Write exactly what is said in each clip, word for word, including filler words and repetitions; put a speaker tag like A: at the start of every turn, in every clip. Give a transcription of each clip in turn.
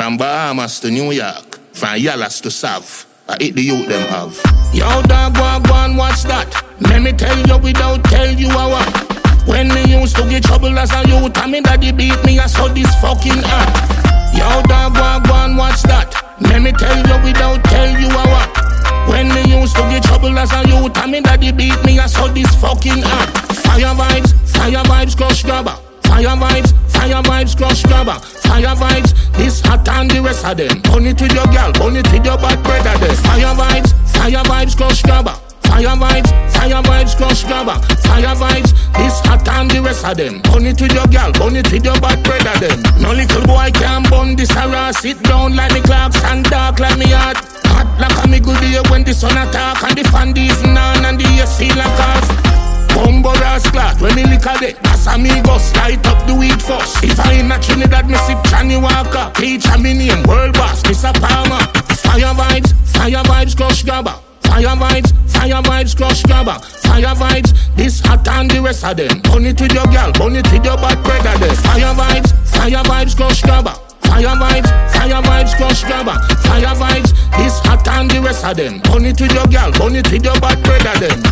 A: From Bahamas to New York, from Yallas to Sav, I hit the youth them have. Yo dog, go on, go on, watch that. Let me tell you without tell you how. When me used to get trouble as a youth, I mean daddy beat me, I saw this fucking act. Yo dog, go on, go on, watch that. Let me tell you without tell you how. When me used to get trouble as a youth, I mean daddy beat me, I saw this fucking act. Fire vibes, fire vibes, crush grabber. Fire vibes, fire vibes, crush grabber. Fire vibes, this hot and the rest of them. Burn it with your girl, burn it with your bad brother there. Fire vibes, fire vibes, crush grabber. Fire vibes, fire vibes, crush grabber. Fire vibes, this hot and the rest of them. Burn it with your girl, burn it with your bad brother them. No little boy can burn this harass. Sit down like me clocks and dark like me heart. Hot like a me good day when the sun attack and the fan is on and the A C like us. Bumbo rascal, when me lick a day, that's amigos, light up the weed first. If I ain't a Trinidad, me sip Johnny Walker. Teacher me name, world boss, Mister Palmer. Fire vibes, fire vibes, crush grabber. Fire vibes, fire vibes, crush grabber. Fire vibes, this hot and the rest of them. Burn it with your girl, burn it with your bad brother there. Fire vibes, fire vibes, crush grabber. Fire vibes, fire vibes, crush grabber. Fire vibes, this hot and the rest of them. Burn it with your girl, burn it with your bad brother them.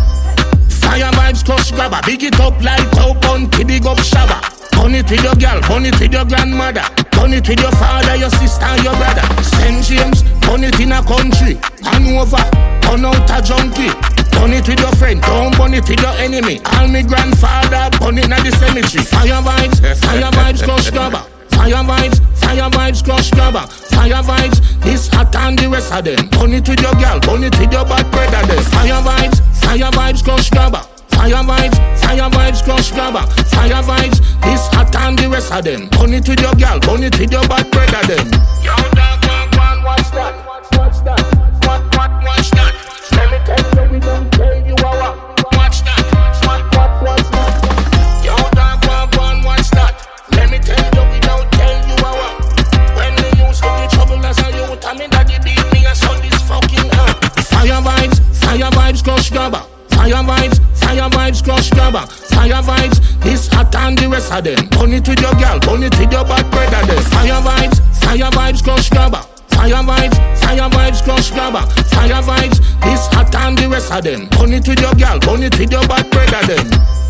A: Fire vibes, crush grabber. Big it up like how Bunty big up Shabba. Burn it with your girl, burn it with your grandmother. Burn it with your father, your sister and your brother. Saint James, burn it in a country. Hanover, burn out a junkie. Burn it with your friend, don't burn it with your enemy. All me grandfather, burn it in the cemetery. Fire vibes, fire vibes, crush grabber. Fire vibes, fire vibes, crush grabber. Fire vibes, this hot and the rest of them. Burn it with your girl, burn it with your bad brother there. Fire vibes, fire vibes, crush grabber. Fire vibes, fire vibes, crush grabber. Fire vibes, this hot and the rest of them. Burn it with your girl, burn it with your bad brother them. Yo dog, one, one, watch that, watch that, what, what, watch that. Let me tell you, we don't tell you how. Watch that, what, what, watch that. Yo dog, one, one, watch that. Let me tell you, we don't tell you how. When we used to get trouble as a youth, I mean daddy beat me, I saw this fucking act. Fire vibes, fire vibes, crush grabber. Fire vibes, fire vibes, crush grabber. Fire vibes, this hot and the rest of them. Burn it with your girl, burn it with your bad brother there. Fire vibes, fire vibes, crush grabber. Fire vibes, fire vibes, crush grabber. Fire vibes, this hot and the rest of them. Burn it with your girl, burn it with your bad brother them.